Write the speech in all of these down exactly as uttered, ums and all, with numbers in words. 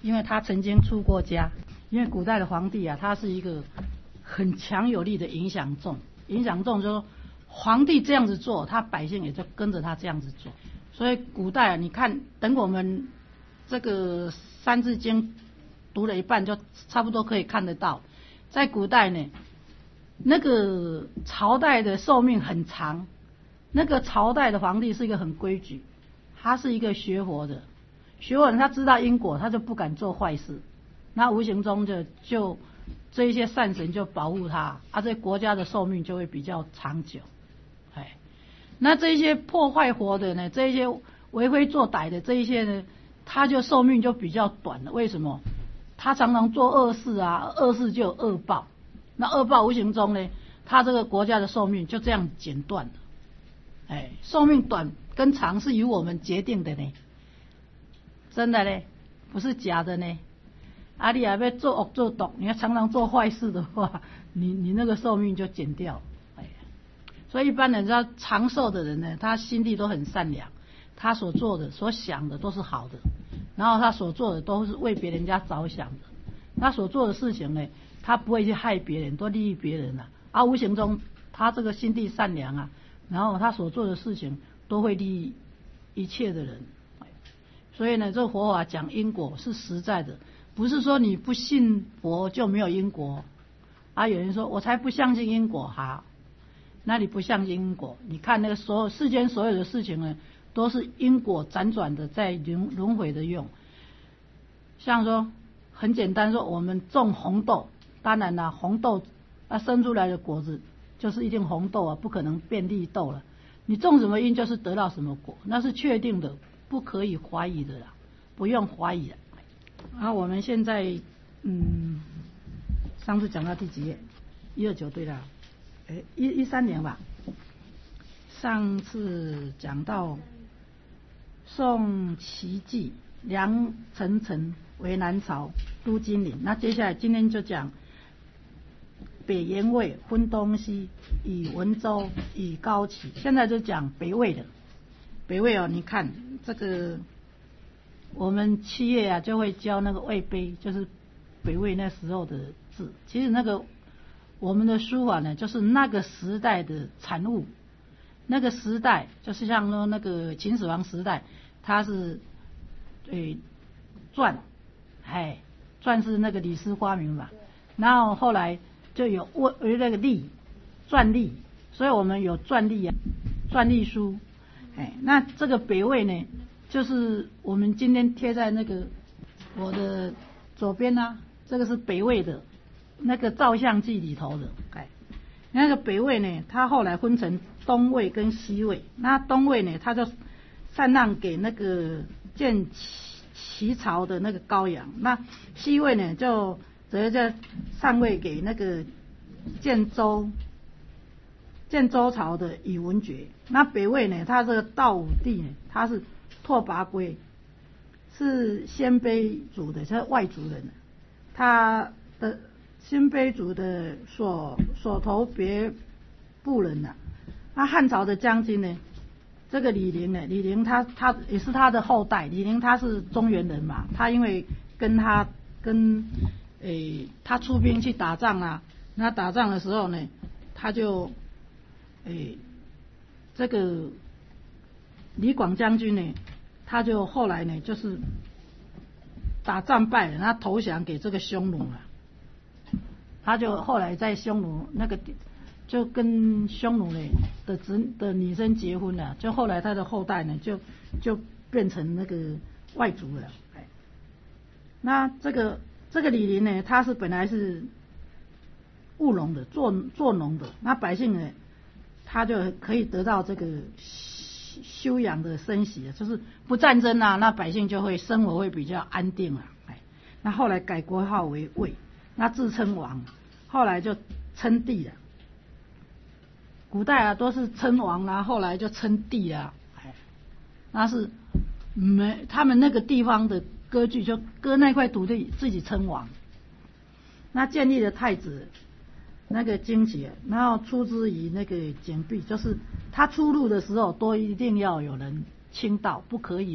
因为他曾经出过家。因为古代的皇帝啊，他是一个很强有力的影响重，影响重就是说皇帝这样子做，他百姓也就跟着他这样子做。所以古代啊，你看，等我们这个《三字经》读了一半，就差不多可以看得到，在古代呢，那个朝代的寿命很长，那个朝代的皇帝是一个很规矩，他是一个学佛的，学佛人他知道因果，他就不敢做坏事，那无形中就就这一些善神就保护他，啊，这国家的寿命就会比较长久。哎，那这些破坏佛的呢，这一些为非作歹的这一些呢，他就寿命就比较短了。为什么？他常常做恶事啊，恶事就有恶报，那恶报无形中呢，他这个国家的寿命就这样减断了。哎，寿命短跟长是由我们决定的呢，真的呢，不是假的呢。啊，你还要做恶做毒，你要常常做坏事的话，你你那个寿命就减掉。哎，所以一般人家长寿的人呢，他心地都很善良，他所做的、所想的都是好的，然后他所做的都是为别人家着想的，他所做的事情呢，他不会去害别人，都利益别人啊。啊，无形中他这个心地善良啊，然后他所做的事情都会利益一切的人。所以呢，这佛法讲因果是实在的。不是说你不信佛就没有因果啊！有人说我才不相信因果哈，那你不相信因果？你看那个所有世间所有的事情呢，都是因果辗转的在轮轮回的用。像说很简单说，我们种红豆，当然啦，红豆啊生出来的果子就是一定红豆啊，不可能变绿豆了。你种什么因就是得到什么果，那是确定的，不可以怀疑的啦，不用怀疑的。啊，我们现在嗯，上次讲到第几页？一二九对了，哎，一一三年吧。上次讲到宋齐继、梁陈陈为南朝都金陵，那接下来今天就讲北元魏分东西，以文州以高齐。现在就讲北魏的，北魏哦，你看这个。我们七月啊就会教那个魏碑，就是北魏那时候的字。其实那个我们的书法呢，就是那个时代的产物。那个时代就是像说那个秦始皇时代，它是对篆，哎，篆是那个李斯发明嘛。然后后来就有为那个隶，篆隶，所以我们有篆隶啊，篆隶书。哎，那这个北魏呢？就是我们今天贴在那个我的左边啊，这个是北魏的那个照相记里头的。哎，那个北魏呢，它后来分成东魏跟西魏。那东魏呢，它就禅让给那个建齐朝的那个高阳。那西魏呢，就则就禅位给那个建周建周朝的宇文觉。那北魏呢，它这个道武帝呢，他是拓跋圭，是鲜卑族的，是外族人。他的鲜卑族的所所头别部人呐、啊。那汉朝的将军呢，这个李陵呢，李陵他他也是他的后代。李陵他是中原人嘛，他因为跟他跟诶他出兵去打仗啊，那打仗的时候呢，他就诶这个李广将军呢。他就后来呢，就是打战败了，他投降给这个匈奴了。他就后来在匈奴那个就跟匈奴呢的子的女生结婚了，就后来他的后代呢就就变成那个外族了。哎，那这个这个李陵呢，他是本来是务农的，做做农的，那百姓呢，他就可以得到这个。休养的生息，就是不战争啊，那百姓就会生活会比较安定啊。哎，那后来改国号为魏，那自称王，后来就称帝了。古代啊都是称王啊，后来就称帝啊。哎，那是没他们那个地方的割据，就割那块土地自己称王。那建立了太子。那个荆棘，然后出之于那个井壁，就是他出入的时候都一定要有人清道，不可以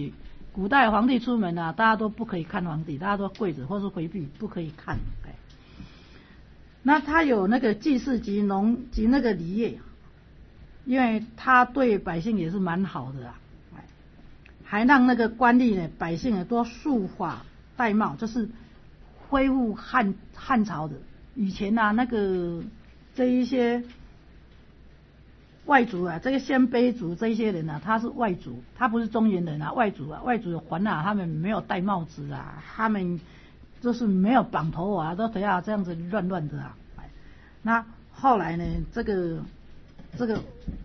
古代皇帝出门啊，大家都不可以看皇帝，大家都跪着或是回避，不可以看。哎，那他有那个祭祀及农及那个礼业，因为他对百姓也是蛮好的啊，还让那个官吏呢，百姓呢多束发戴帽，就是恢复汉汉朝的。以前啊，那个这一些外族啊，这个鲜卑族这一些人啊，他是外族，他不是中原人啊，外族啊，外族的还啊，他们没有戴帽子啊，他们就是没有绑头啊，都等下这样子乱乱的啊。那后来呢，这个这个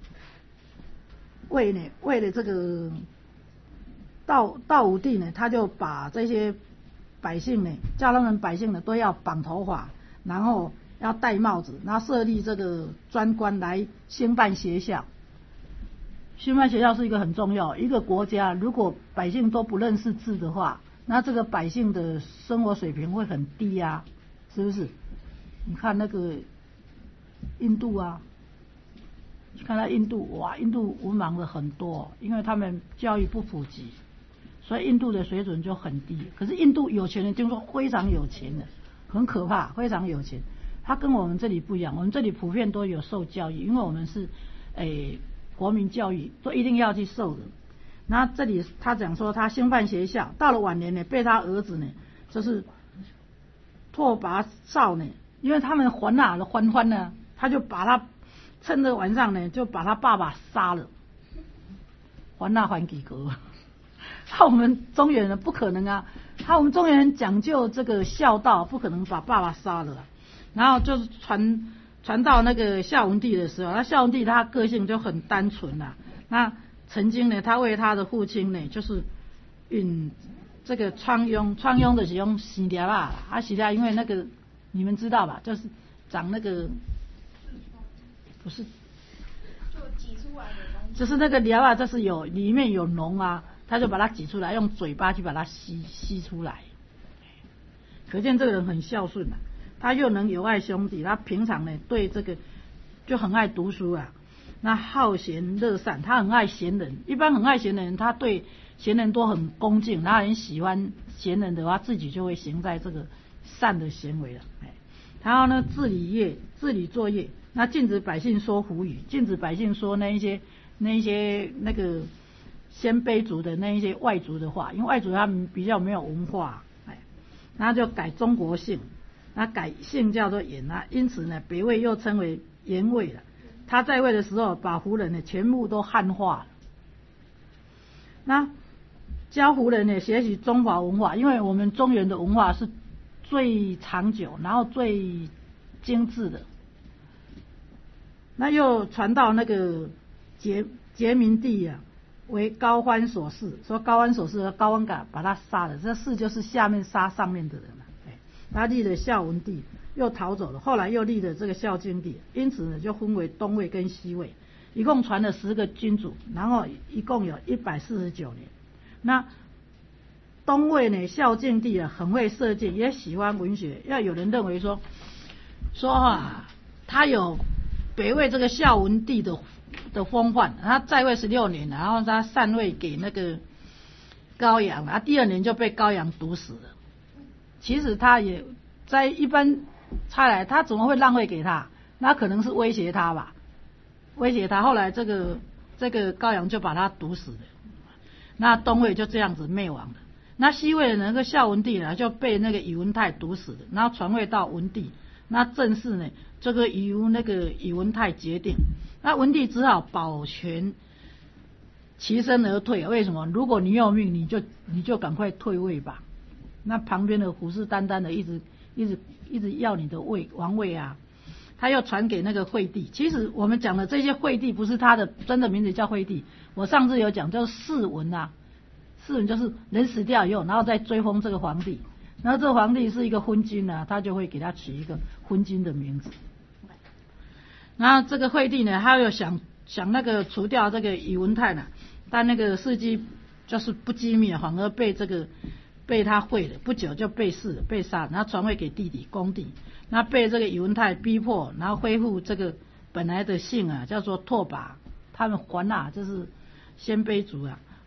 为呢为了这个道道武帝呢，他就把这些百姓呢，叫他们百姓呢都要绑头发，然后要戴帽子，然后设立这个专官来兴办学校。兴办学校是一个很重要，一个国家如果百姓都不认识字的话，那这个百姓的生活水平会很低啊，是不是？你看那个印度啊，你看到印度，哇，印度文盲的很多，因为他们教育不普及，所以印度的水准就很低。可是印度有钱人听说非常有钱的，很可怕，非常有钱。他跟我们这里不一样，我们这里普遍都有受教育，因为我们是诶国民教育，都一定要去受的。那这里他讲说他兴办学校，到了晚年呢，被他儿子呢就是拓跋绍呢，因为他们还啊的还欢呢，他就把他趁着晚上呢就把他爸爸杀了，还啊还几个。他我们中原人不可能啊，他我们中原人讲究这个孝道，不可能把爸爸杀了。然后就是传传到那个孝文帝的时候，那孝文帝他个性就很单纯啦、啊。那曾经呢，他为他的父亲呢，就是运这个疮痈，疮痈的是用洗疗啊，啊洗疗，因为那个你们知道吧，就是长那个不是， 就挤出来的东西， 就是那个疗啊，就是有里面有脓啊，他就把它挤出来，用嘴巴去把它吸吸出来，可见这个人很孝顺啊。他又能友爱兄弟，他平常呢对这个就很爱读书啊，那好贤乐善，他很爱贤人。一般很爱贤人，他对贤人都很恭敬，他很喜欢贤人的话，自己就会行在这个善的行为了。哎，然后呢，治理业，治理作业，那禁止百姓说胡语，禁止百姓说那一些那一些那个鲜卑族的那一些外族的话，因为外族他们比较没有文化，哎，然后就改中国姓。那改姓叫做颜啊，因此呢，北魏又称为颜魏了。他在位的时候，把胡人呢全部都汉化了。那教胡人呢学习中华文化，因为我们中原的文化是最长久，然后最精致的。那又传到那个节节明帝啊，为高欢所弑，说高欢所弑，高欢敢把他杀了，这弑就是下面杀上面的人了。他立了孝文帝，又逃走了，后来又立了这个孝敬帝，因此呢就分为东魏跟西魏，一共传了十个君主，然后一共有一百四十九年。那东魏呢，孝敬帝啊很会射箭，也喜欢文学。要有人认为说说啊，他有北魏这个孝文帝的的风范，他在位十六年，然后他禅位给那个高阳，啊第二年就被高阳毒死了。其实他也在一般猜来，他怎么会让位给他？那可能是威胁他吧，威胁他。后来这个这个高阳就把他毒死了。那东魏就这样子灭亡了。那西魏的那个孝文帝呢，就被那个宇文泰毒死了，然后传位到文帝。那正式呢，这个由那个宇文泰决定。那文帝只好保全其身而退。为什么？如果你要命，你就你就赶快退位吧。那旁边的虎视眈眈的一直一直一直要你的位王位啊，他又传给那个惠帝。其实我们讲的这些惠帝不是他的真的名字叫惠帝，我上次有讲叫世文啊，世文就是人死掉以后，然后再追封这个皇帝，然后这个皇帝是一个昏君啊，他就会给他取一个昏君的名字。然后这个惠帝呢，他又想想那个除掉这个宇文泰呢，但那个事迹就是不机密，反而被这个。被他废了，不久就被弑了，被杀，然后传位给弟弟恭帝。那被这个宇文泰逼迫，然后恢复这个本来的姓啊，叫做拓跋。他们还啊，就是鲜卑族啊。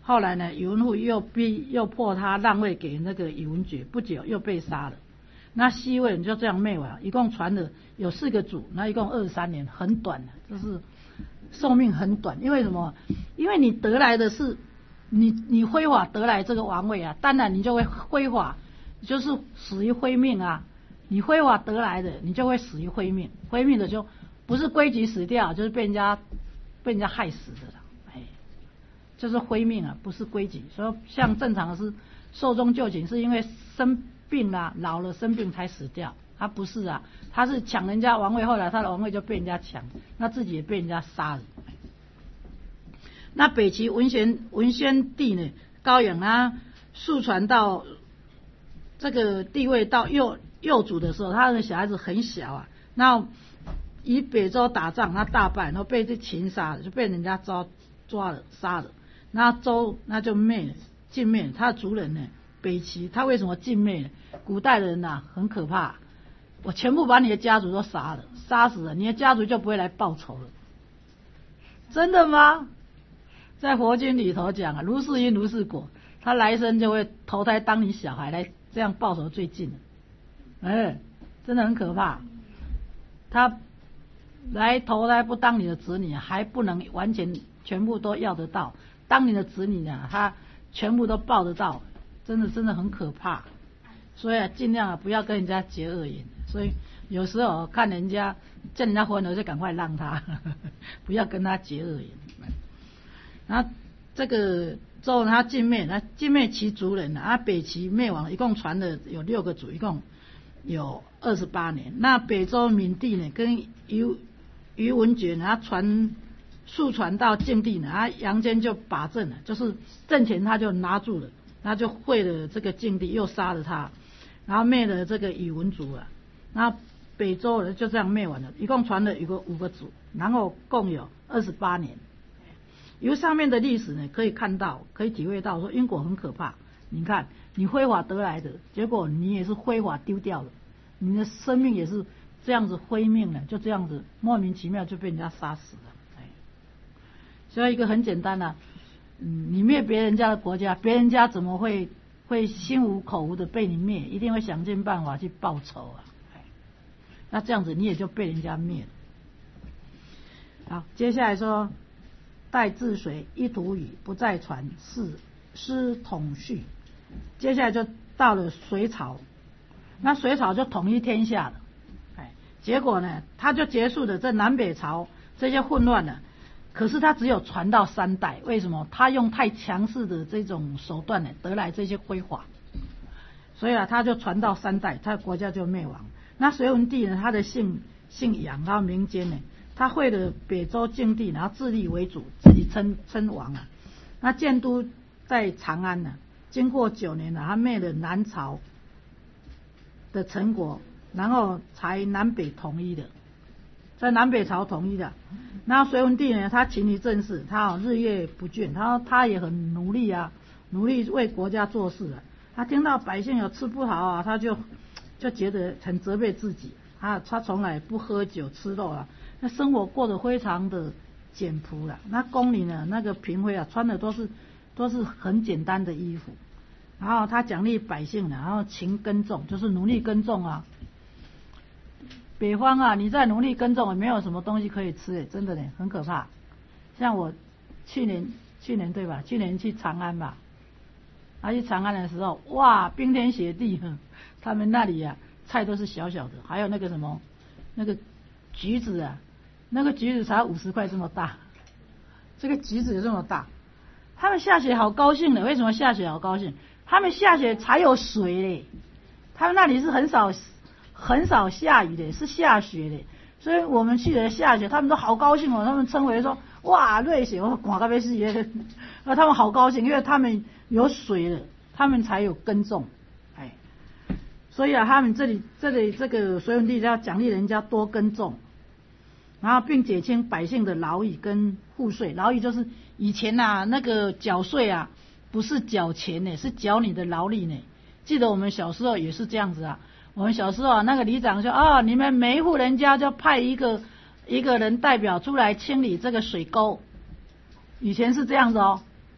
后来呢，宇文护又逼又迫他让位给那个宇文觉，不久又被杀了。那西魏就这样灭亡，一共传了有四个祖，那一共二十三年，很短的，就是寿命很短。因为什么？因为你得来的是你你挥法得来这个王位啊，当然你就会挥法，就是死于挥命啊。你挥法得来的，你就会死于挥命，挥命的就不是规矩死掉，就是被人家被人家害死的了。哎，就是挥命啊，不是规矩。所以像正常的是寿终就寝，是因为生病啦、老了生病才死掉。他不是啊，他是抢人家王位，后来他的王位就被人家抢，那自己也被人家杀了。那北齐文宣文宣帝呢，高阳啊，速传到这个地位到右右主的时候，他的小孩子很小啊，那以北周打仗，他大败，然后被这秦杀了，就被人家抓抓了杀了，那周那就灭了，尽灭了。他的族人呢，北齐他为什么尽灭呢？古代的人呐、啊、很可怕，我全部把你的家族都杀了，杀死了，你的家族就不会来报仇了。真的吗？在佛经里头讲啊，如是因如是果，他来生就会投胎当你小孩来这样报仇最近。哎，真的很可怕。他来投胎不当你的子女，还不能完全全部都要得到，当你的子女啊，他全部都报得到，真的真的很可怕。所以啊，尽量啊不要跟人家结恶缘。所以有时候看人家见人家婚了，就赶快让他，呵呵不要跟他结恶缘。然后这个周他尽灭，他尽灭其族人啊，北齐灭亡，一共传了有六个族，一共有二十八年。那北周闵帝呢，跟宇宇文觉呢，他传速传到晋帝呢，他杨坚就把政了，就是政权他就拿住了，他就废了这个晋帝，又杀了他，然后灭了这个宇文族啊。那北周人就这样灭完了，一共传了一个五个族，然后共有二十八年。由上面的历史呢，可以看到，可以体会到说因果很可怕。你看，你挥法得来的，结果你也是挥法丢掉了，你的生命也是这样子挥命了，就这样子莫名其妙就被人家杀死了。哎，所以一个很简单的、啊，嗯，你灭别人家的国家，别人家怎么会会心无口无的被你灭？一定会想尽办法去报仇啊！哎，那这样子你也就被人家灭了。好，接下来说。代治水，一土语，不再传，是师统序。接下来就到了隋朝，那隋朝就统一天下了。哎，结果呢，他就结束了这南北朝这些混乱了。可是他只有传到三代，为什么？他用太强势的这种手段呢，得来这些辉煌，所以啊，他就传到三代，他的国家就灭亡。那隋文帝呢，他的姓姓杨，然后名坚呢。他会了北周晋帝，然后自立为主，自己称称王啊。那建都在长安呢、啊，经过九年了、啊，他灭了南朝的陈国，然后才南北统一的，在南北朝统一的。然后隋文帝呢，他勤于政事，他、哦、日夜不倦，他他也很努力啊，努力为国家做事啊。他听到百姓有吃不好啊，他就就觉得很责备自己啊，他从来不喝酒吃肉啊。那生活过得非常的简朴了。那宫里呢，那个嫔妃啊，穿的都是都是很简单的衣服。然后他奖励百姓呢，然后勤耕种，就是努力耕种啊。北方啊，你在努力耕种，没有什么东西可以吃，真的呢，很可怕。像我去年去年对吧？去年去长安吧，啊去长安的时候，哇，冰天雪地，他们那里啊，菜都是小小的，还有那个什么那个橘子啊。那个橘子才五十块这么大，这个橘子有这么大，他们下雪好高兴的。为什么下雪好高兴？他们下雪才有水嘞，他们那里是很少很少下雨的，是下雪的。所以我们去了下雪，他们都好高兴哦。他们称为说哇瑞雪，我广告杯是也，那他们好高兴，因为他们有水了，他们才有耕种，哎，所以啊，他们这里这里这个隋文帝要奖励人家多耕种。然后并减轻百姓的劳役跟赋税，劳役就是以前呐、啊、那个缴税啊，不是缴钱呢，是缴你的劳力呢。记得我们小时候也是这样子啊，我们小时候啊，那个里长说啊，你们每一户人家就派一个一个人代表出来清理这个水沟，以前是这样子哦。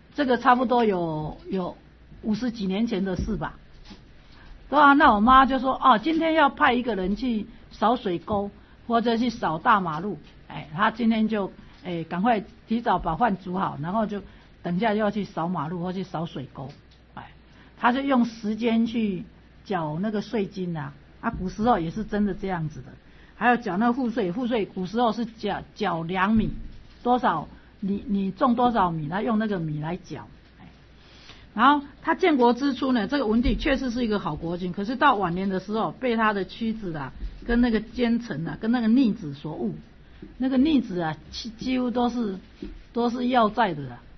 这个差不多有有五十几年前的事吧。对啊，那我妈就说哦，今天要派一个人去扫水沟或者去扫大马路，哎，她今天就哎赶快提早把饭煮好，然后就等下就要去扫马路或去扫水沟，哎，她就用时间去缴那个税金啊，啊，古时候也是真的这样子的，还有缴那个赋税，赋税古时候是缴缴两米，多少你你种多少米，他用那个米来缴。然后他建国之初呢，这个文帝确实是一个好国君，可是到晚年的时候，被他的妻子啊，跟那个奸臣啊，跟那个逆子所误。那个逆子啊，几几乎都是都是要债的啦。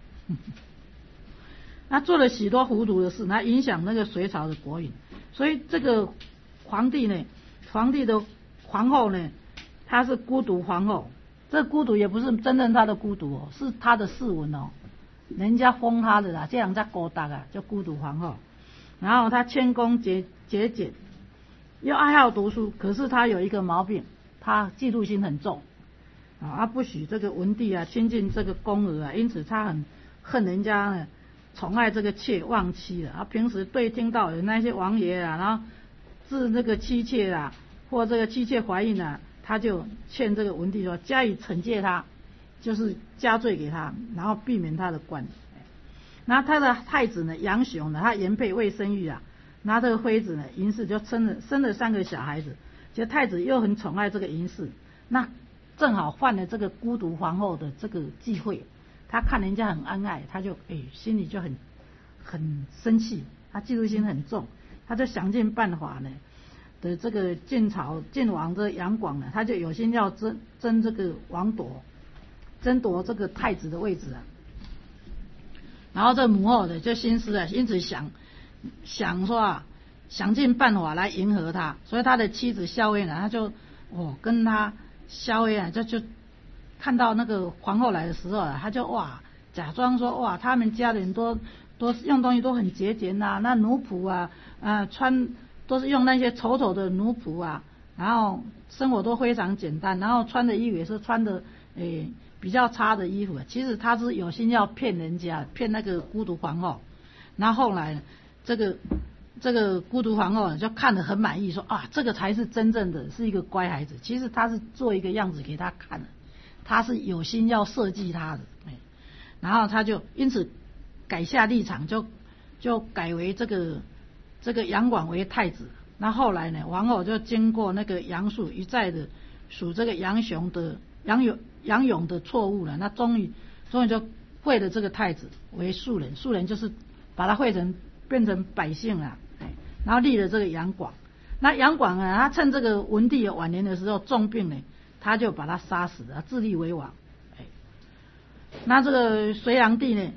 他做了许多糊涂的事，来影响那个隋朝的国运。所以这个皇帝呢，皇帝的皇后呢，她是孤独皇后。这孤独也不是真正她的孤独哦，是她的谥文哦。人家封他的啦，这样叫孤独啊，叫孤独皇后。然后他谦恭节节俭，又爱好读书，可是他有一个毛病，他嫉妒心很重啊，他不许这个文帝啊亲近这个宫娥啊，因此他很恨人家呢宠爱这个妾忘妻的。他平时对听到有那些王爷啊，然后治那个妻妾啊，或这个妻妾怀孕啊，他就劝这个文帝说加以惩戒他。就是加罪给他，然后避免他的官。然后他的太子呢，杨雄呢，他原配未生育啊，拿这个妃子呢，嬴氏就生了生了三个小孩子，其实太子又很宠爱这个嬴氏，那正好犯了这个孤独皇后的这个忌讳，他看人家很恩爱，他就哎心里就很很生气，他嫉妒心很重，他就想尽办法呢的这个晋朝晋王这杨广呢，他就有心要争争这个王夺。争夺这个太子的位置啊，然后这母后的就心思啊，因此想想说啊，想尽办法来迎合他，所以他的妻子萧薇呢，他就哦跟他萧薇啊，就就看到那个皇后来的时候啊，他就哇假装说哇，他们家人都都用东西都很节俭呐，那奴仆啊啊穿都是用那些丑丑的奴仆啊，然后生活都非常简单，然后穿的衣服也是穿的诶。比较差的衣服，其实他是有心要骗人家，骗那个孤独皇后。然后后来这个这个孤独皇后就看得很满意，说啊，这个才是真正的是一个乖孩子。其实他是做一个样子给他看的，他是有心要设计他的。然后他就因此改下立场，就就改为这个这个杨广为太子。那后来呢，皇后就经过那个杨素一再的数这个杨雄的杨勇。杨勇的错误了，那终于终于就废了这个太子为庶人，庶人就是把他废成变成百姓了，然后立了这个杨广。那杨广啊，他趁这个文帝晚年的时候重病呢，他就把他杀死了，自立为王。那这个隋炀帝呢，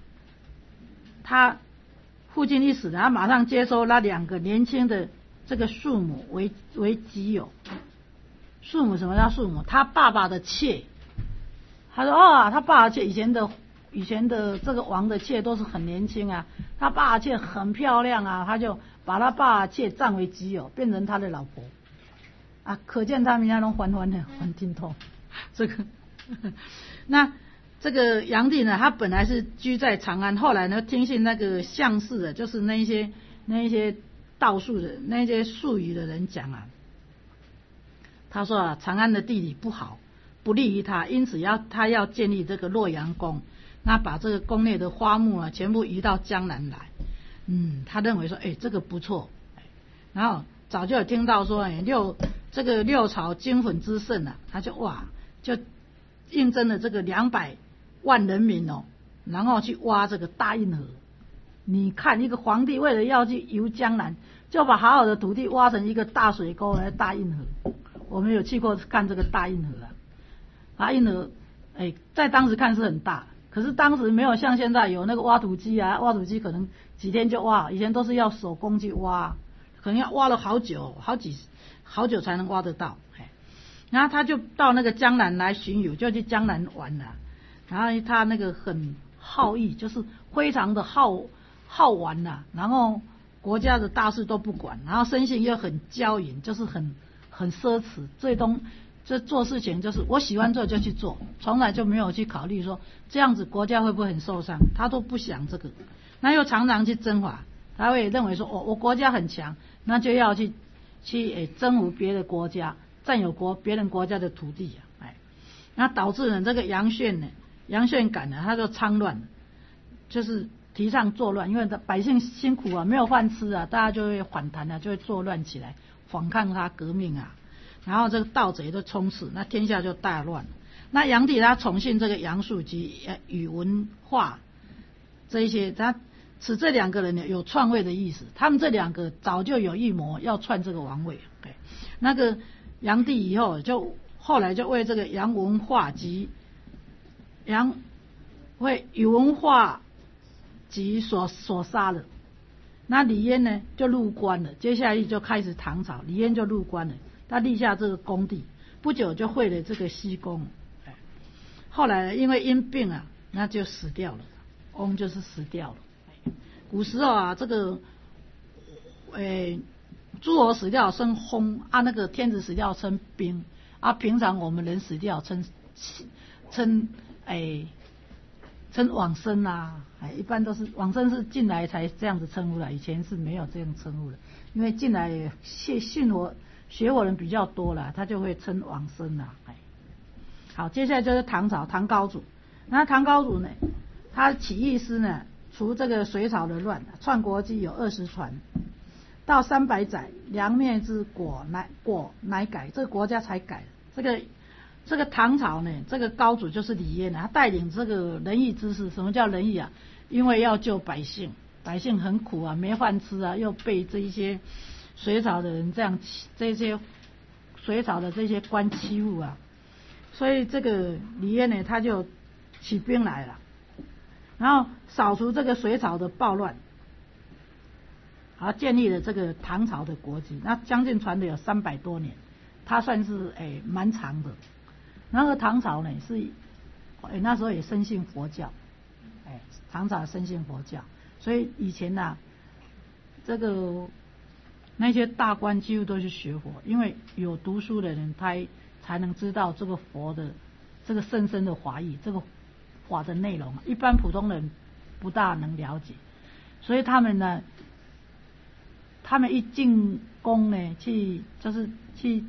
他父亲一死，他马上接收那两个年轻的这个庶母为为己有。庶母什么叫庶母？他爸爸的妾。他说哦，他爸爸妾以前的以前的这个王的妾都是很年轻啊，他爸爸妾很漂亮啊，他就把他爸爸妾占为己有，变成他的老婆啊。可见他们家都还还的还挺痛。这个那这个炀帝呢，他本来是居在长安，后来呢听信那个相士的，就是那一些那一些道术的那些术语的人讲啊。他说啊，长安的地理不好，不利于他，因此要他要建立这个洛阳宫，那把这个宫内的花木啊全部移到江南来。嗯，他认为说，哎，这个不错。然后早就有听到说，哎，六这个六朝金粉之盛啊，他就哇就应征了这个两百万人民哦，然后去挖这个大运河。你看一个皇帝为了要去游江南，就把好好的土地挖成一个大水沟来大运河。我们有去过看这个大运河啊，大运河，哎，在当时看是很大，可是当时没有像现在有那个挖土机啊，挖土机可能几天就挖，以前都是要手工去挖，可能要挖了好久，好几好久才能挖得到。哎，然后他就到那个江南来巡游，就去江南玩了。然后他那个很好逸，就是非常的好好玩呐、啊，然后国家的大事都不管，然后生性又很骄淫，就是很。很奢侈，最终这做事情就是我喜欢做就去做，从来就没有去考虑说这样子国家会不会很受伤，他都不想这个。那又常常去征伐，他会认为说哦，我国家很强，那就要去去诶征服别的国家，占有国别人国家的土地啊，哎，那导致呢这个杨宪呢，杨宪感呢他就昌乱，就是提倡作乱，因为百姓辛苦啊，没有饭吃啊，大家就会反弹啊，就会作乱起来，反抗他革命啊，然后这个盗贼都充斥，那天下就大乱。那杨帝他宠幸这个杨素及宇文化这一些，他此这两个人呢有篡位的意思，他们这两个早就有预谋要篡这个王位。对，那个杨帝以后就后来就为这个杨文化及杨为宇文化及所所杀了。那李渊呢就入关了，接下来就开始唐朝，李渊就入关了，他立下这个功地，不久就废了这个西宫。后来因为因病啊，那就死掉了，翁就是死掉了。古时候啊，这个，诶，诸侯死掉称薨，啊，那个天子死掉称兵，啊，平常我们人死掉称称诶称往生啊，哎，一般都是往生是近来才这样子称呼的，以前是没有这样称呼的，因为近来信信我学我人比较多了，他就会称往生啊，哎，好，接下来就是唐朝唐高祖，那唐高祖呢，他起义师呢。除这个隋朝的乱，篡国机有二十船，到三百载，梁灭之果乃果乃改，这个国家才改。这个这个唐朝呢，这个高祖就是李渊，他带领这个仁义之士。什么叫仁义啊？因为要救百姓，百姓很苦啊，没饭吃啊，又被这一些隋朝的人这样这些隋朝的这些官欺负啊，所以这个李渊呢，他就起兵来了。然后扫除这个隋朝的暴乱，然后建立了这个唐朝的国基，那将近传了有三百多年，它算是诶蛮长的。然后唐朝呢是诶那时候也深信佛教，诶唐朝深信佛教，所以以前呐、啊、这个那些大官几乎都是学佛，因为有读书的人他才能知道这个佛的这个甚深的法义，这个法的内容，一般普通人不大能了解，所以他们呢，他们一进宫呢，去就是去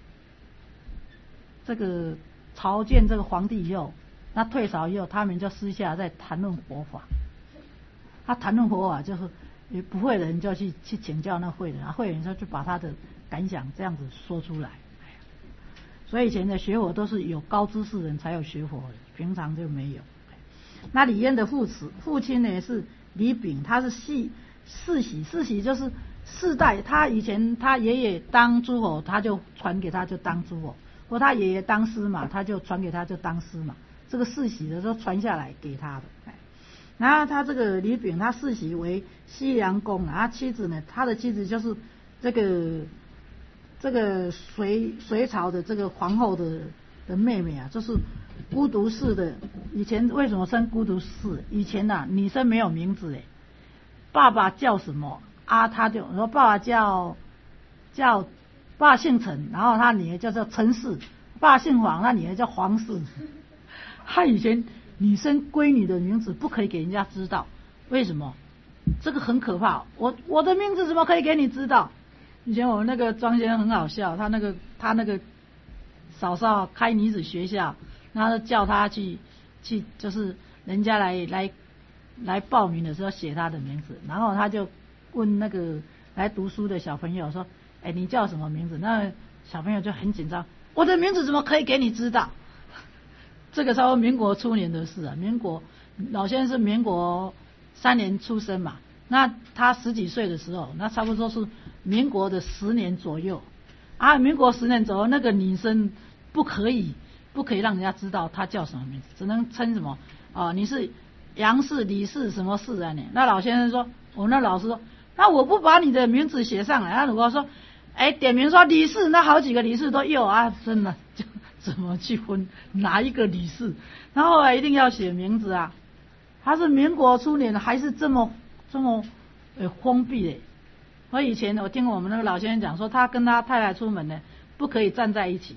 这个朝见这个皇帝以后，那退朝以后，他们就私下在谈论佛法。他谈论佛法就是也不会的人就去去请教那会人，会人就就把他的感想这样子说出来。所以以前的学佛都是有高知识人才有学佛的，平常就没有。那李渊的父子父亲呢是李炳，他是世世袭，世袭就是世代，他以前他爷爷当诸侯，他就传给他就当诸侯，或他爷爷当司马，他就传给他就当司马，这个世袭的都传下来给他的。然后他这个李炳，他世袭为西凉公，然后妻子呢，他的妻子就是这个这个隋隋朝的这个皇后的的妹妹啊，就是孤独氏的。以前为什么称孤独氏？以前呐、啊，女生没有名字诶，爸爸叫什么啊？他就说爸爸叫叫爸爸姓陈，然后他女儿叫做陈氏；爸爸姓黄，他女儿叫黄氏。他以前女生闺女的名字不可以给人家知道，为什么？这个很可怕。我我的名字怎么可以给你知道？以前我们那个庄先生很好笑，他那个他那个嫂嫂开女子学校，然后叫他去去，就是人家来来来报名的时候写他的名字，然后他就问那个来读书的小朋友说：“哎，你叫什么名字？”那小朋友就很紧张，我的名字怎么可以给你知道？这个差不多民国初年的事啊，民国老先生是民国三年出生嘛，那他十几岁的时候，那差不多是民国的十年左右啊，民国十年左右，那个女生不可以不可以让人家知道她叫什么名字，只能称什么啊，你是杨氏、李氏什么氏啊你？那老先生说，我那老师说，那我不把你的名字写上来，他如果说，哎，点名说李氏，那好几个李氏都有啊，真的就怎么去分哪一个李氏？然后一定要写名字啊。他是民国初年还是这么这么呃封闭的。我以前我听我们那个老先生讲说，他跟他太太出门呢，不可以站在一起，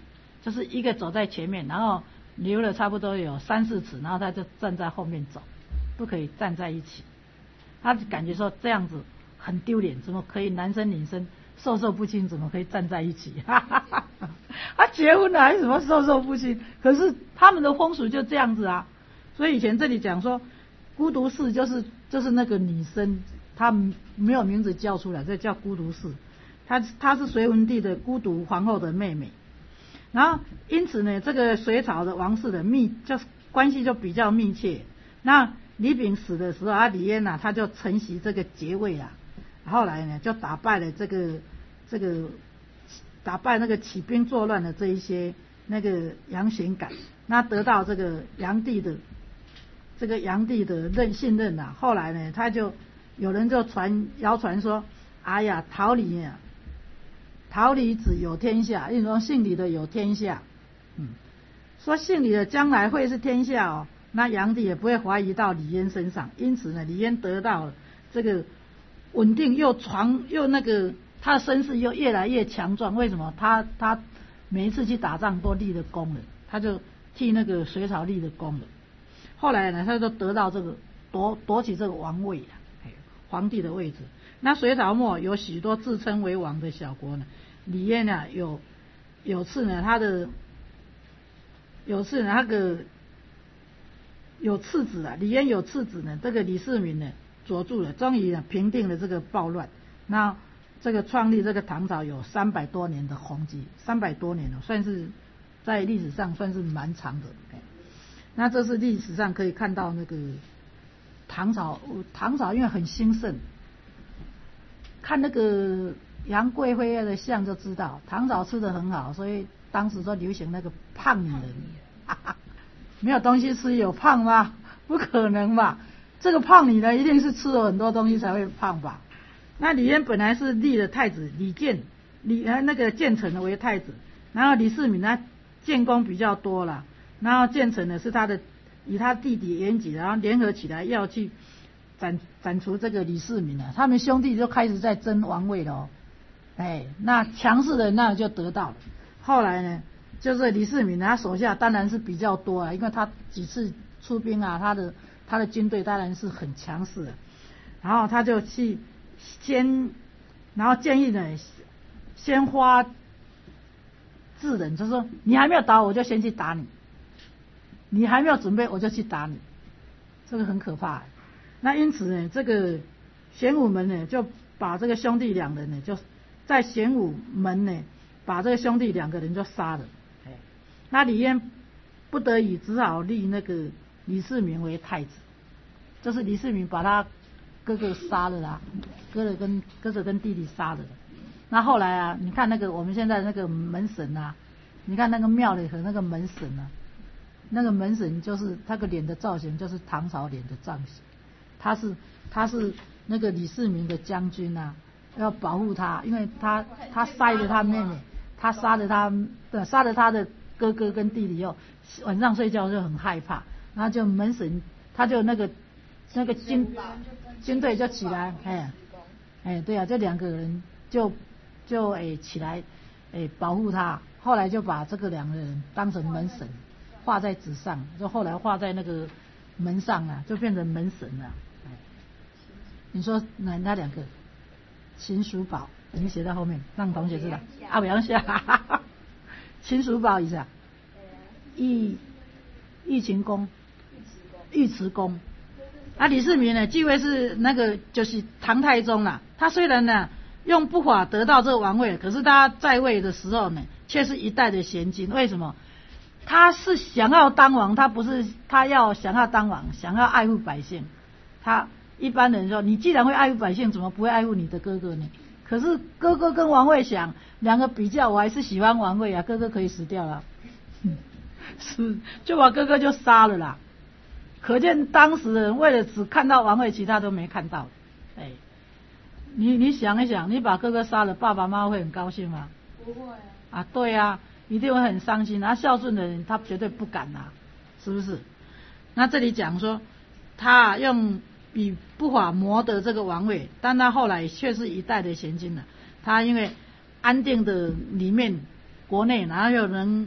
就是一个走在前面，然后留了差不多有三四尺，然后他就站在后面走，不可以站在一起。他感觉说这样子很丢脸，怎么可以男生女生授受不亲，怎么可以站在一起？哈哈哈哈，他结婚了还什么授受不亲？可是他们的风俗就这样子啊。所以以前这里讲说，孤独氏就是就是那个女生，她没有名字叫出来，这叫孤独氏。她她是隋文帝的孤独皇后的妹妹。然后因此呢，这个隋朝的王室的密就关系就比较密切。那李炳死的时候啊，李渊呐、啊、他就承袭这个爵位啊，后来呢就打败了这个这个打败那个起兵作乱的这一些那个杨玄感，那得到这个炀帝的这个炀帝的任信任啊。后来呢，他就有人就传谣传说，哎呀，桃李啊。桃李子有天下，因为说姓李的有天下，嗯，说姓李的将来会是天下哦，那炀帝也不会怀疑到李渊身上，因此呢，李渊得到了这个稳定又长又那个他的身势又越来越强壮。为什么？他他每一次去打仗都立了功了，他就替那个隋朝立了功了。后来呢，他就得到这个夺夺取这个王位了，皇帝的位置。那隋朝末有许多自称为王的小国呢，李渊呢有有次呢他的有次呢那个有次子啊，李渊有次子呢，这个李世民呢佐助了，终于呢平定了这个暴乱。那这个创立这个唐朝有三百多年的宏基，三百多年了，算是在历史上算是蛮长的。那这是历史上可以看到那个唐朝，唐朝因为很兴盛。看那个杨贵妃的像就知道，唐朝吃得很好，所以当时都流行那个胖女人。哈哈，没有东西吃有胖吗？不可能吧？这个胖女人一定是吃了很多东西才会胖吧？那李渊本来是立了太子李建，李呃那个建成为太子，然后李世民呢建功比较多了，然后建成呢是他的以他弟弟元吉，然后联合起来要去。斩斩除这个李世民了，他们兄弟就开始在争王位了哦。哎，那强势的那就得到了。后来呢，就是李世民他手下当然是比较多啊，因为他几次出兵啊，他的他的军队当然是很强势的。然后他就去先，然后建议呢，先发制人，就说你还没有打我，我就先去打你；你还没有准备，我就去打你。这个很可怕。那因此呢，这个玄武门呢，就把这个兄弟两人呢，就在玄武门呢，把这个兄弟两个人就杀了。那李渊不得已只好立那个李世民为太子，就是李世民把他哥哥杀了啦，哥哥跟哥哥跟弟弟杀了。那后来啊，你看那个我们现在那个门神啊，你看那个庙里和那个门神啊，那个门神就是他个脸的造型就是唐朝脸的造型。他是他是那个李世民的将军啊，要保护他，因为他他杀了他妹妹，他杀了他杀了他的哥哥跟弟弟后，晚上睡觉就很害怕，然后就门神他就那个那个军军队就起来，哎哎对啊，这两个人就就哎起来哎保护他，后来就把这个两个人当成门神画在纸上，就后来画在那个门上啊，就变成门神了。你说哪那两个？秦叔宝，你写在后面，让同学知道。啊，不要写，秦叔宝一下。玉玉勤公，尉迟恭。啊，李世民呢，继位是那个就是唐太宗啦。他虽然呢用不法得到这个王位，可是他在位的时候呢，却是一代的贤君。为什么？他是想要当王，他不是他要想要当王，想要爱护百姓。他一般人说，你既然会爱护百姓，怎么不会爱护你的哥哥呢？可是哥哥跟王位想两个比较，我还是喜欢王位啊，哥哥可以死掉了，是就把哥哥就杀了啦。可见当时的人为了只看到王位，其他都没看到。哎，你你想一想，你把哥哥杀了，爸爸妈妈会很高兴吗？ 不会啊。 啊，对啊，一定会很伤心啊。孝顺的人他绝对不敢啊，是不是？那这里讲说，他用以不法谋得这个王位，但他后来却是一代的贤君了。他因为安定的里面国内，然后又能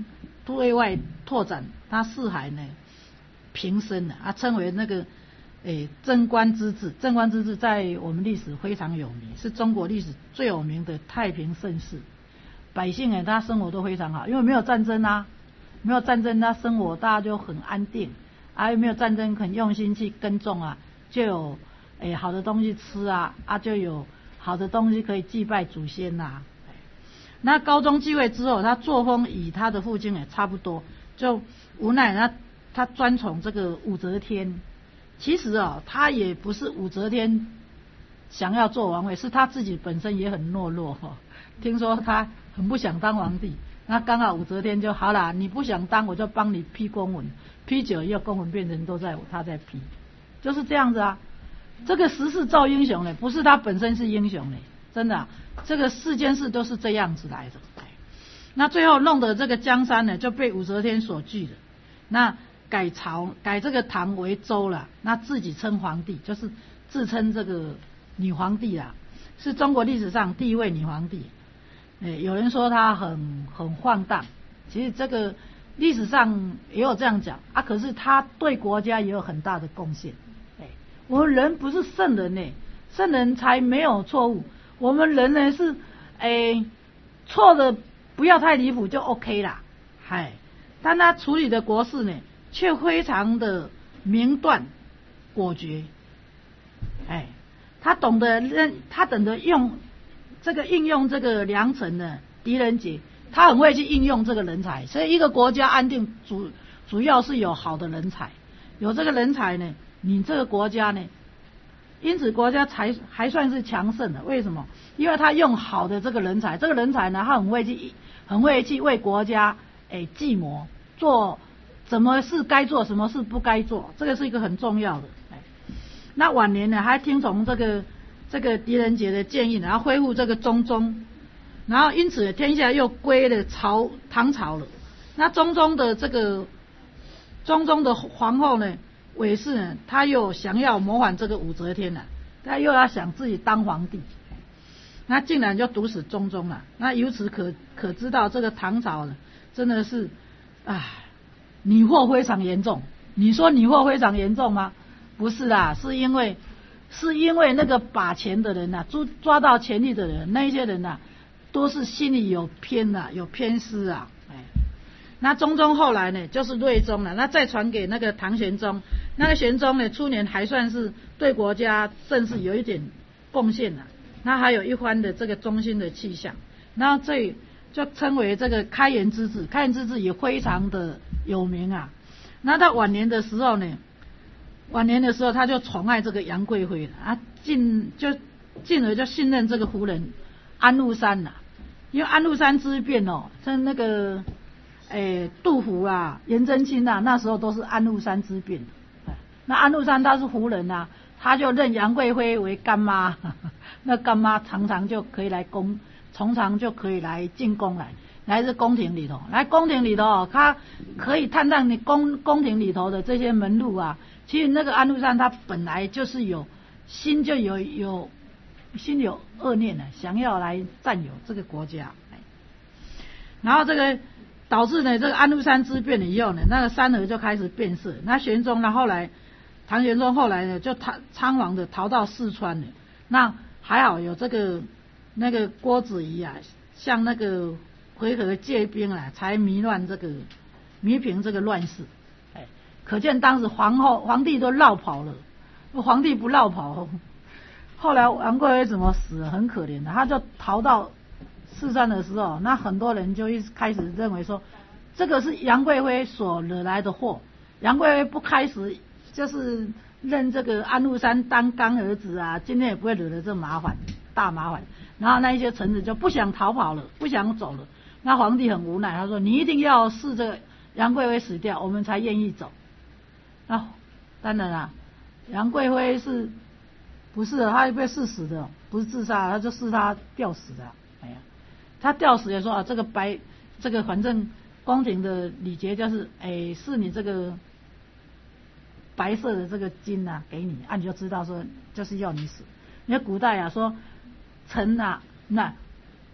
对外拓展他四海呢平生的啊，称为那个诶贞观之治。贞观之治在我们历史非常有名，是中国历史最有名的太平盛世。百姓诶他生活都非常好，因为没有战争啊，没有战争，他生活大家就很安定，啊，没有战争，很用心去耕种啊，就有诶好的东西吃啊，啊就有好的东西可以祭拜祖先呐、啊。那高宗继位之后，他作风与他的父亲也差不多，就无奈他他专宠这个武则天。其实哦，他也不是武则天想要做王位，是他自己本身也很懦弱哈、哦。听说他很不想当皇帝，那刚好武则天就好啦，你不想当，我就帮你批公文，批久以后公文变成都在他在批，就是这样子啊。这个时势造英雄呢，不是他本身是英雄呢，真的、啊，这个世间事都是这样子来的。那最后弄得这个江山呢就被武则天所据了，那改朝改这个唐为周了，那自己称皇帝，就是自称这个女皇帝啦，是中国历史上第一位女皇帝。诶，有人说她很很放荡，其实这个历史上也有这样讲啊，可是她对国家也有很大的贡献。诶，我们人不是圣人呢，圣人才没有错误，我们人呢是诶错的不要太离谱就 OK 啦，嗨，但他处理的国事呢却非常的明断果决，哎，他懂得认，他懂得用这个应用这个良辰的狄仁杰，他很会去应用这个人才，所以一个国家安定主主要是有好的人才，有这个人才呢，你这个国家呢，因此国家才还算是强盛的。为什么？因为他用好的这个人才，这个人才呢，他很会去很会去为国家诶计谋，做什么事该做，什么事不该做，这个是一个很重要的。那晚年呢，还听从这个这个狄仁杰的建议，然后恢复这个中宗，然后因此天下又归了朝唐朝了。那中宗的这个中宗的皇后呢，韦氏呢，她又想要模仿这个武则天了，她又要想自己当皇帝，那竟然就毒死中宗了。那由此可可知道，这个唐朝呢，真的是，唉，女祸非常严重。你说女祸非常严重吗？不是啦，是因为是因为那个把钱的人呐、啊，抓抓到权力的人，那一些人呐、啊，都是心里有偏呐、啊，有偏私啊。哎，那中宗后来呢，就是睿宗了，那再传给那个唐玄宗，那个玄宗呢，初年还算是对国家政事有一点贡献了，那还有一番的这个忠心的气象，那这就称为这个开元之治，开元之治也非常的有名啊。那他晚年的时候呢？晚年的时候，他就宠爱这个杨贵妃了啊，进就进而就信任这个胡人安禄山了，因为安禄山之变哦，像那个诶杜甫啊、颜真卿啊，那时候都是安禄山之变。那安禄山他是胡人啊，他就认杨贵妃为干妈，呵呵那干妈常常就可以来宫，常常就可以来进宫来。来自宫廷里头，来宫廷里头，他可以探探你宫宫廷里头的这些门路啊。其实那个安禄山他本来就是有心就有有心有恶念的，想要来占有这个国家。然后这个导致呢，这个安禄山之变了以后呢，那个三河就开始变色。那玄宗呢，后来唐玄宗后来呢，就逃仓皇的逃到四川了。那还好有这个那个郭子仪啊，像那个回纥借兵啊，才弥乱这个弥平这个乱世。哎，可见当时皇后皇帝都绕跑了，皇帝不绕跑，后来杨贵妃怎么死了？很可怜的，他就逃到四川的时候，那很多人就一开始认为说，这个是杨贵妃所惹来的祸。杨贵妃不开始就是认这个安禄山当干儿子啊，今天也不会惹得这麻烦大麻烦。然后那一些臣子就不想逃跑了，不想走了。那皇帝很无奈，他说：“你一定要是这个杨贵妃死掉，我们才愿意走。”那当然啦，杨贵妃是不是她被赐死的，不是自杀，她就是她吊死的。哎呀，她吊死也说啊，这个白这个反正宫廷的礼节就是，哎，是你这个白色的这个金啊给你，啊你就知道说就是要你死。因为古代啊说臣啊那。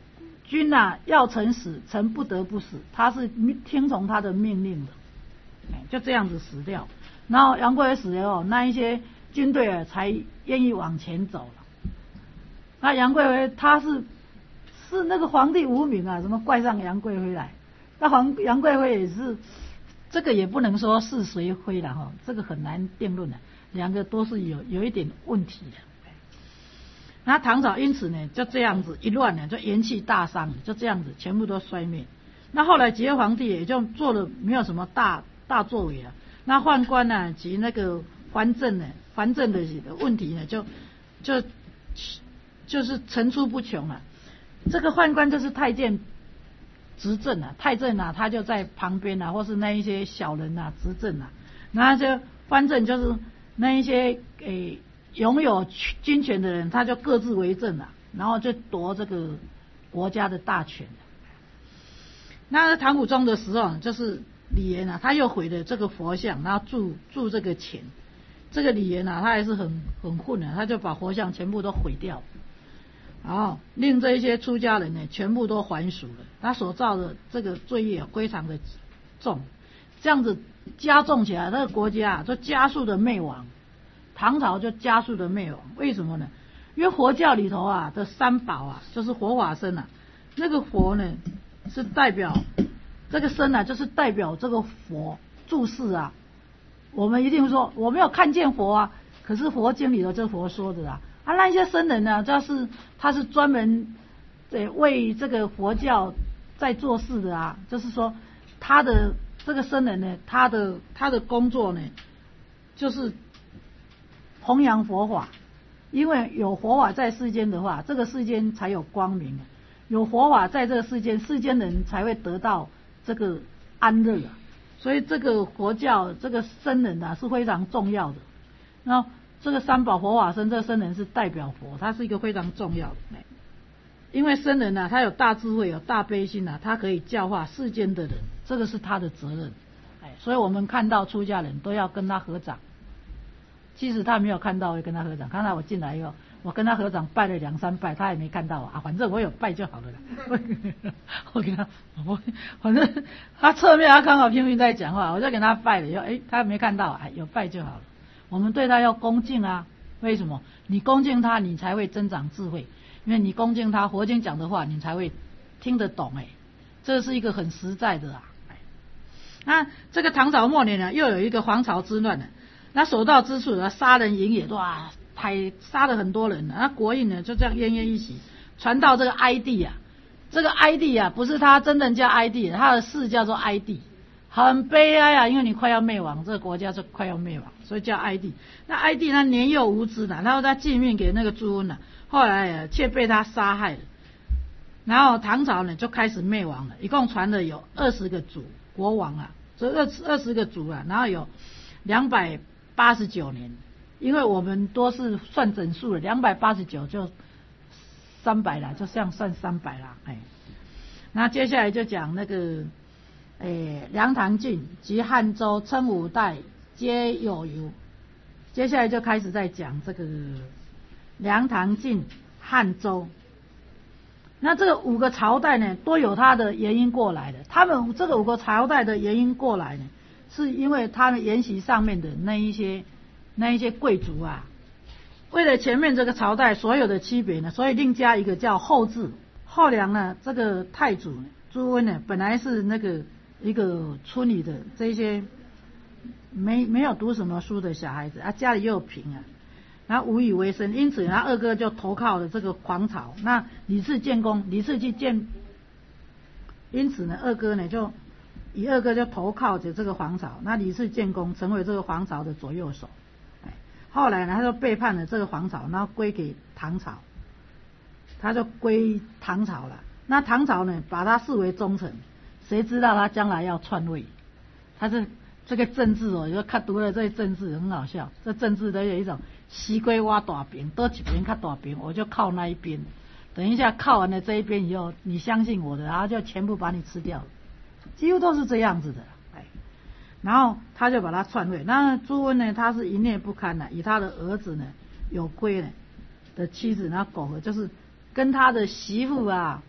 君啊要臣死，臣不得不死，他是听从他的命令的，就这样子死掉。然后杨贵妃死了后，那一些军队啊才愿意往前走了。那杨贵妃她是是那个皇帝无名啊，怎么怪上杨贵妃来？那皇杨贵妃也是，这个也不能说是谁非了哈，这个很难定论的，两个都是有有一点问题的。那唐朝因此呢就这样子一乱呢，就元气大伤，就这样子全部都衰灭。那后来几位皇帝也就做了没有什么大大作为啊。那宦官呢及那个藩镇呢，藩镇的问题呢就就就是层出不穷啊。这个宦官就是太监执政啊，太监啊他就在旁边啊，或是那一些小人啊执政啊，那就藩镇就是那一些诶。拥有军权的人，他就各自为政了，然后就夺这个国家的大权。那唐武宗的时候，就是李严啊，他又毁了这个佛像，然后铸铸这个钱。这个李严啊，他还是很很混的，他就把佛像全部都毁掉，然后令这一些出家人呢，全部都还俗了。他所造的这个罪业非常的重，这样子加重起来，这个国家啊，就加速的灭亡。唐朝就加速的灭亡，为什么呢？因为佛教里头啊的三宝啊，就是佛法僧啊，那个佛呢是代表这个僧啊，就是代表这个佛注释啊。我们一定说我没有看见佛啊，可是佛经里头这佛说的啊，啊那些僧人呢，就是他是专门对为这个佛教在做事的啊，就是说他的这个僧人呢，他的他的工作呢，就是弘扬佛法，因为有佛法在世间的话，这个世间才有光明。有佛法在这个世间，世间人才会得到这个安乐啊。所以这个佛教这个僧人啊是非常重要的。然后这个三宝佛法僧，这个僧人是代表佛，他是一个非常重要的。因为僧人啊，他有大智慧，有大悲心啊，他可以教化世间的人，这个是他的责任。所以我们看到出家人都要跟他合掌。即使他没有看到，我跟他合掌。看到我进来以后，我跟他合掌拜了两三拜，他也没看到啊。反正我有拜就好了啦。我给他，我反正他侧面他刚好拼命在讲话，我就给他拜了以后，哎，他没看到，哎，有拜就好了。我们对他要恭敬啊。为什么？你恭敬他，你才会增长智慧。因为你恭敬他，佛经讲的话，你才会听得懂。哎，这是一个很实在的啊。那这个唐朝末年呢，又有一个黄巢之乱呢。那所到之处，杀人营也，哇，还杀了很多人。那国运呢，就这样奄奄一息，传到这个哀帝啊，这个哀帝啊，不是他真正叫哀帝，他的氏叫做哀帝，很悲哀啊，因为你快要灭亡，这个国家就快要灭亡，所以叫哀帝。那哀帝他年幼无知呢，然后他寄命给那个朱温了，后来啊却被他杀害了。然后唐朝呢就开始灭亡了，一共传了有二十个主国王啊，这二二十个主啊，然后有两百八十九年，因为我们都是算整数了，两百八十九就三百了，就这样算三百了。哎，那接下来就讲那个，哎，梁唐晋及汉周称五代皆有由。接下来就开始在讲这个梁唐晋汉周。那这个五个朝代呢，都有它的原因过来的。他们这个五个朝代的原因过来呢，是因为他们沿袭上面的那一些那一些贵族啊，为了前面这个朝代所有的区别呢，所以另加一个叫后字。后梁呢，这个太祖朱温呢，本来是那个一个村里的这些没没有读什么书的小孩子啊，家里又贫啊，然后无以为生，因此他二哥就投靠了这个黄巢。那李氏建功，李氏去建，因此呢，二哥呢就以二哥就投靠着这个黄巢。那李氏建功，成为这个黄巢的左右手。后来呢，他就背叛了这个黄巢，然后归给唐朝，他就归唐朝了。那唐朝呢，把他视为忠臣，谁知道他将来要篡位？他是这个政治哦，有看读了这些政治很好笑，这政治都有一种西归挖大饼，多几边看大饼，我就靠那一边。等一下靠完了这一边以后，你相信我的，然后就全部把你吃掉了，几乎都是这样子的。然后他就把他篡位。那朱温呢，他是一念不堪的，以他的儿子呢有亏呢的妻子，然后苟合，就是跟他的媳妇啊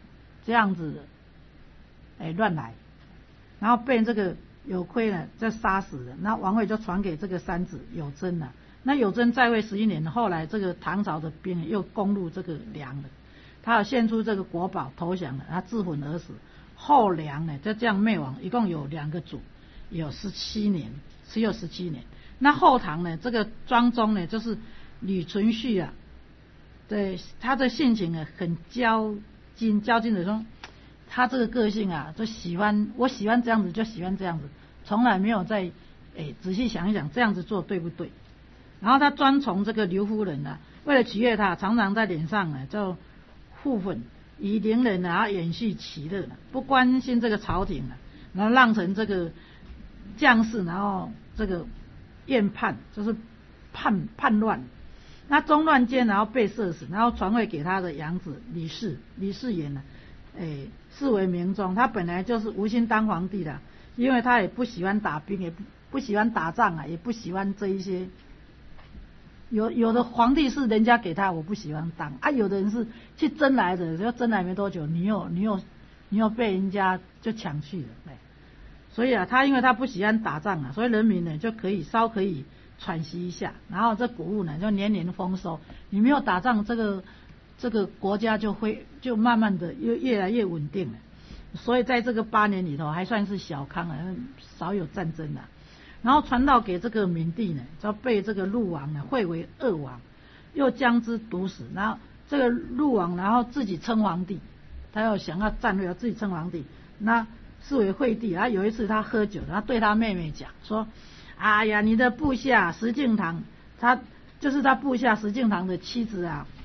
这样子，哎乱来，然后被这个有亏呢，再杀死了。那王位就传给这个三子有贞了。那有贞在位十一年，后来这个唐朝的兵又攻入这个梁了，他有献出这个国宝投降了，他自刎而死。后梁呢就这样灭亡，一共有两个祖，有十七年，只有十七年。那后唐呢，这个庄宗呢，就是吕存勖啊，对他的性情呢很骄矜，骄矜的说，他这个个性啊，就喜欢我喜欢这样子就喜欢这样子，从来没有在哎仔细想一想这样子做对不对。然后他专从这个刘夫人啊，为了取悦他，常常在脸上呢就互粉，以伶人啊演戏其乐，不关心这个朝廷啊，然后让成这个将士，然后这个厌叛，就是叛叛乱。那中乱间，然后被射死，然后传位给他的养子李氏，李氏言呢，哎，视为明宗。他本来就是无心当皇帝的，因为他也不喜欢打兵，也不不喜欢打仗啊，也不喜欢这一些。有有的皇帝是人家给他，我不喜欢当啊；有的人是去争来的，就争来没多久，你又你又你又被人家就抢去了，哎，所以啊，他因为他不喜欢打仗啊，所以人民呢就可以稍可以喘息一下，然后这谷物呢就年年丰收。你没有打仗，这个这个国家就会就慢慢的越越来越稳定了。所以在这个八年里头，还算是小康啊，少有战争啊。然后传到给这个闵帝呢，就被这个陆王呢讳为恶王，又将之毒死。然后这个陆王，然后自己称皇帝，他要想要占位，自己称皇帝，那视为惠帝。然后有一次他喝酒，然后对他妹妹讲说：“哎呀，你的部下石敬瑭，他就是他部下石敬瑭的妻子啊，